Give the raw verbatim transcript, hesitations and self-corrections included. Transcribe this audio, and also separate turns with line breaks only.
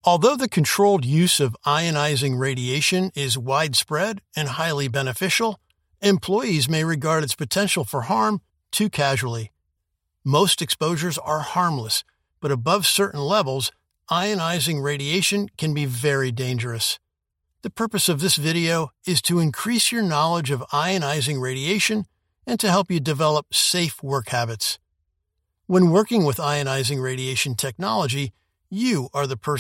Although the controlled use of ionizing radiation is widespread and highly beneficial, employees may regard its potential for harm too casually. Most exposures are harmless, but above certain levels, ionizing radiation can be very dangerous. The purpose of this video is to increase your knowledge of ionizing radiation and to help you develop safe work habits. When working with ionizing radiation technology, you are the person